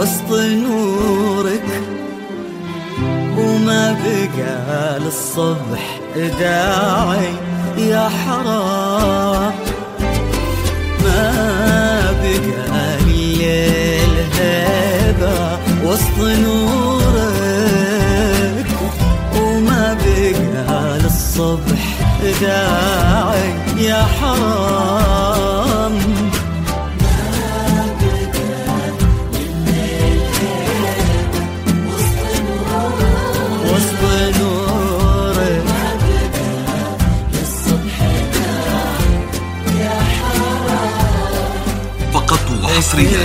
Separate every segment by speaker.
Speaker 1: وسط نورك، وما بقى للصبح داعي يا حرام. ما بقى الليل هيبة وسط نورك، وما بقى للصبح داعي يا حرام.
Speaker 2: فقط وحصريا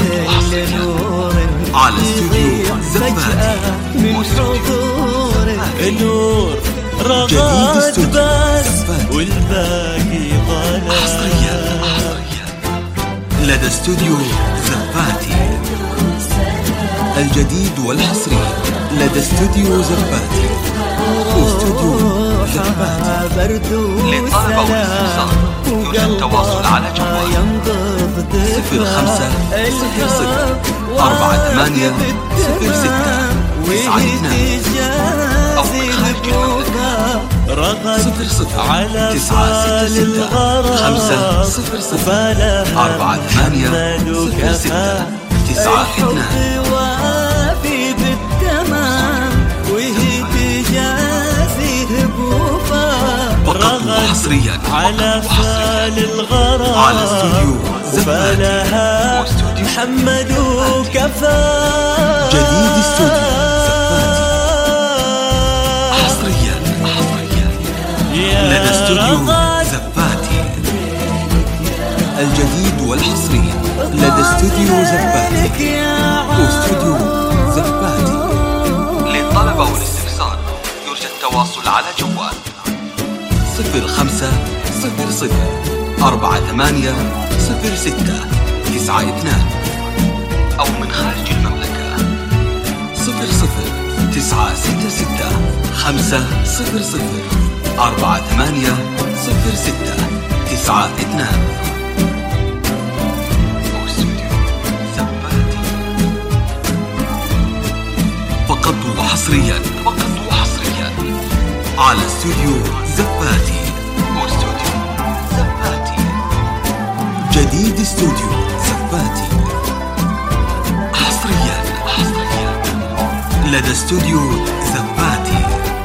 Speaker 2: على استوديو زفاتي
Speaker 1: من حضورك نور رغد بس والباقي ظلام.
Speaker 2: حصريا لدى استوديو زفاتي، الجديد والحصري لدى استوديو زفاتي واستوديو زفاتي.
Speaker 1: للطلبة والاستفسار
Speaker 2: يرجى التواصل على جوال 05-00-48-06-92 أو من خارج المملكة
Speaker 1: 00-48-06-92.
Speaker 2: فقط وحصريا على فال الغرام على استوديو زفاتي
Speaker 1: محمد وكفاه.
Speaker 2: جديد استوديو زفاتي حصريا لدى استوديو زفاتي، الجديد والحصري لدى استوديو زفاتي واستوديو زفاتي. للطلبة والاستفسار يرجى التواصل على جوال 05-00-48-06-92 أو من خارج المملكة 00-966-500-48-06-92. فقط وحصريا على استوديو زفاتي واستوديو زفاتي. جديد استوديو زفاتي حصريا لدى استوديو زفاتي،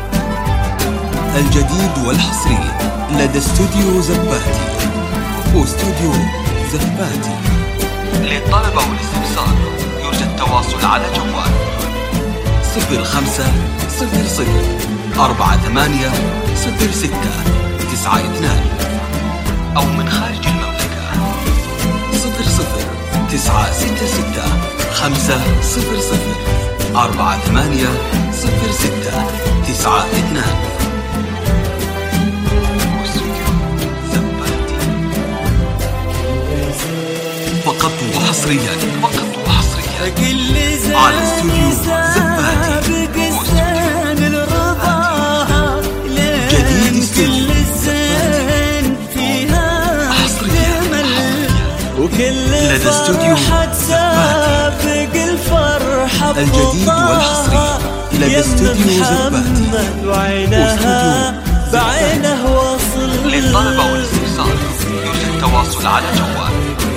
Speaker 2: الجديد والحصري لدى استوديو زفاتي واستوديو زفاتي. للطلبة والاستفسار يرجى التواصل على جوال 05-00-48-06-92 أو من خارج المملكة 00-966-500-48-06-92. فقط وحصريا على استوديو زفاتي جديد استوديو لدى استوديو زفاتي، الجديد والحصري لدى استوديو زفاتي واستوديو زفاتي. للطلبة والاستفسار يرجى التواصل على جوال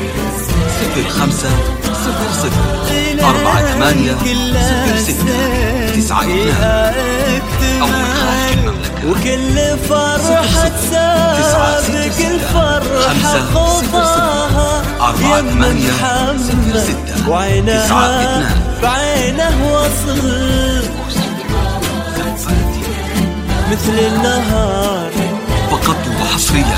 Speaker 2: 05-00-48-06-92 أو من خارج المملكة
Speaker 1: وكل فرحة سابق الفرحة خطاها يا محمد وعينها بعينه وصل مثل النهار.
Speaker 2: فقط وحصريا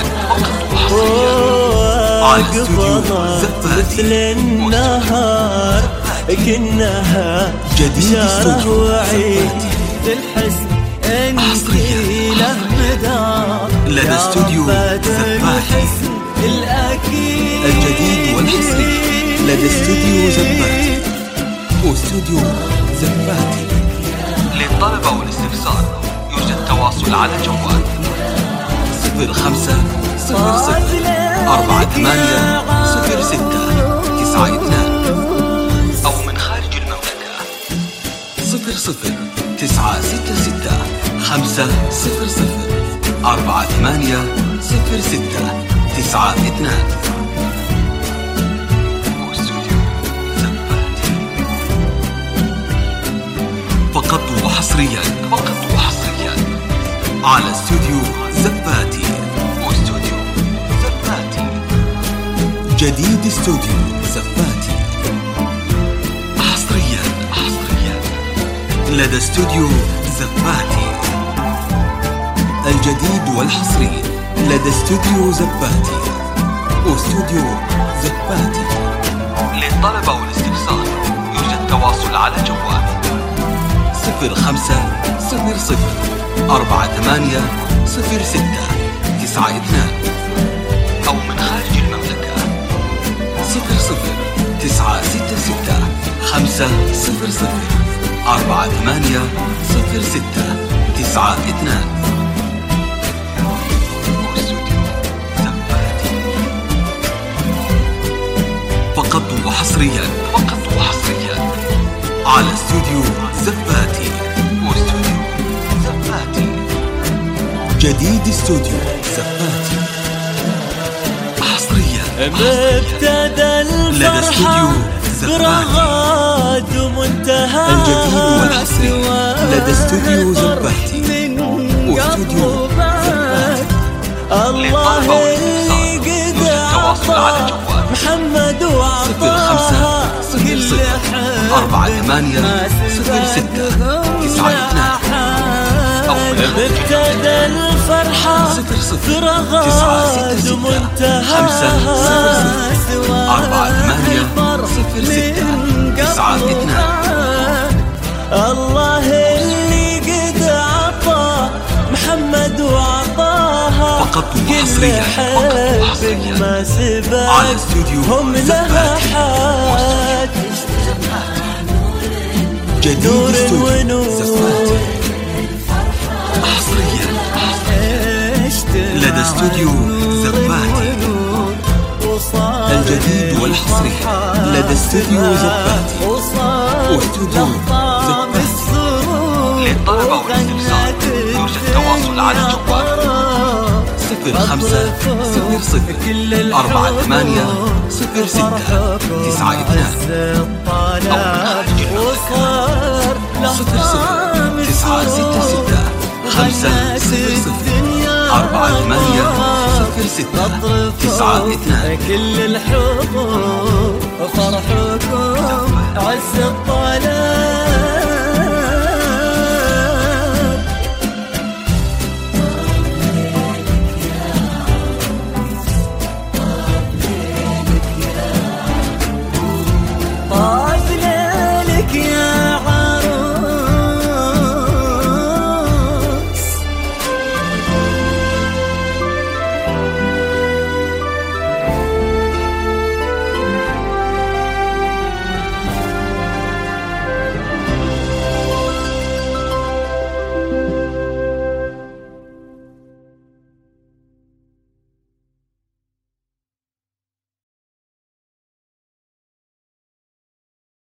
Speaker 2: على استوديو زفاتي
Speaker 1: مثل النهار كنها
Speaker 2: جديد استوديو
Speaker 1: زفاتي الحزن
Speaker 2: حصريا
Speaker 1: له مدار
Speaker 2: لدى استوديو زفاتي، الجديد والحصري لدى استوديو زفاتي واستوديو زفاتي. للطلبة والاستفسار يرجى التواصل على جوال 05-00-48-06-92 أو من خارج 500 48 06 92. واستوديو زباتي. فقط وحصريا على استوديو زباتي. واستوديو زباتي. جديد استوديو زباتي حصريا لدى استوديو زباتي. الجديد والحصري لدى استوديو زباتي. واستوديو زباتي. للطلبة والاستفسار يوجد تواصل على جوال 0500 48 06 92 أو من خارج المملكة 00966 500 48 06 92. فقط وحصريا على استوديو زباتي. واستوديو زباتي. جديد استوديو زباتي حصريا
Speaker 1: مبتدى
Speaker 2: لدى استوديو
Speaker 1: برغاد ومنتهى
Speaker 2: الجديد والحصري لدى استوديو زباتي. واستوديو زباتي.
Speaker 1: الله اللي قد عطى محمد وعطاها كل حد
Speaker 2: 48 06 92 أو
Speaker 1: ابتدى الفرحة برغاد ومنتهى
Speaker 2: 48 06 92.
Speaker 1: الله اللي قد عطى محمد وعطاها
Speaker 2: فقط وحصريا
Speaker 1: ما سبق
Speaker 2: على استوديو
Speaker 1: هم لها حاج
Speaker 2: جديد استوديو زباتي حصريا لدى استوديو زباتي. الجديد والحصري لدى استوديو زباتي. واستوديو زباتي. للطلبة والاستفسار يوجد تواصل على جوال 0500 48 06 92 أو من خارج المملكة 00966 500 48 06 92.
Speaker 1: كل الحقوق